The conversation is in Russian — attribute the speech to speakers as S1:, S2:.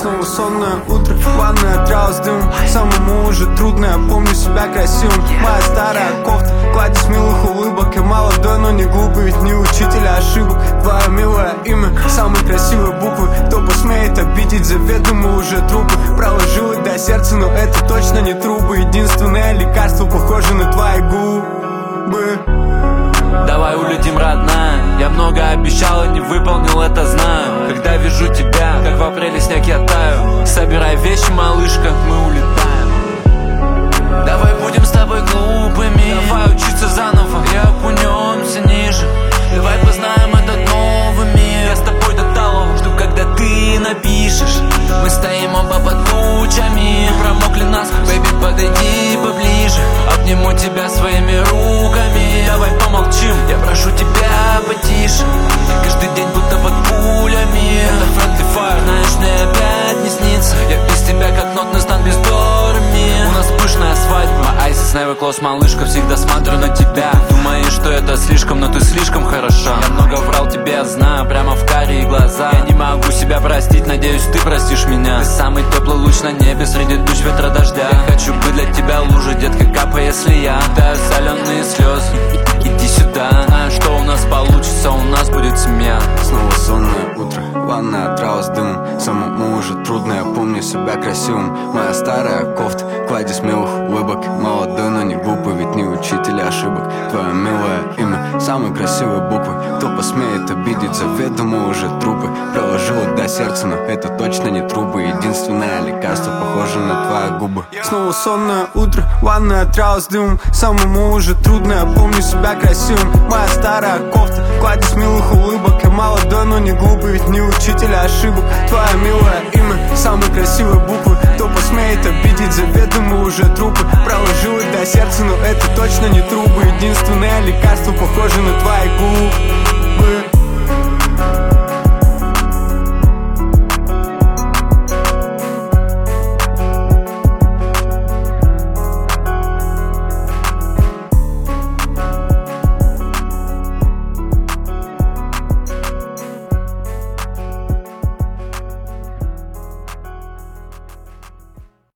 S1: Снова сонное утро, ванная тряла с дымом. Самому уже трудно, я помню себя красивым. Моя старая кофта, кладезь милых улыбок. Я молодой, но не глупый, ведь не учитель ошибок. Твое милое имя, самые красивые буквы. Кто посмеет обидеть, заведомо уже трупы. Проложил их до сердца, но это точно не трубы. Единственное лекарство похоже на твои губы.
S2: Давай улетим, родная. Я много обещал и не выполнил, это знаю. Когда вижу тебя, как в апреле снег, я таю. Собирай вещи, малышка, мы улетаем. Давай будем с тобой глупыми. Давай учиться заново и окунемся ниже. Давай познаем этот новый мир. Я с тобой до талого жду, когда ты напишешь. Мы стоим оба под тучами, промокли насквозь. Бэйби, подойди поближе. Обниму тебя своими руками. Давай помолчим, я прошу тебя потише. Каждый день будто под пулями. Это friendly fire, знаешь, мне опять не снится. Я без тебя как нотный стан без дорами. У нас пышная свадьба, ice is never close, малышка. Всегда смотрю на тебя. Думаешь, что это слишком, но ты слишком хороша. Я много врал тебе, я знаю, прямо в карие глаза. Я не могу себя простить, надеюсь, ты простишь меня. Ты самый теплый луч на небе среди туч ветра дождя. Я хочу быть для тебя лужей, детка, капай, если я таю соленые слезы. Иди сюда, знаю, что у нас получится, у нас будет семья.
S1: Снова сонное утро, ванная трава с дымом. Самому уже трудно, я помню себя красивым. Моя старая кофта, кладезь милых улыбок. Молодой, но не глупый, ведь не учитель ошибок. Твое милое имя, самые красивые буквы. Кто посмеет обидеть, заведомо уже трупы. Приложил их до сердца, но это точно не трубы. Единственное лекарство похоже на твои губы. Снова сонное утро, ванная трава с дымом. Самому уже трудно, я помню себя красивым. Моя старая кофта, кладезь милых улыбок. Я молодой, но не глупый, ведь не учитель ошибок. Твое милое имя, самые красивые буквы. Кто посмеет обидеть, заведомо уже трупы. Проложил их до сердца, но это точно не трубы. Единственное лекарство похоже на твои губы.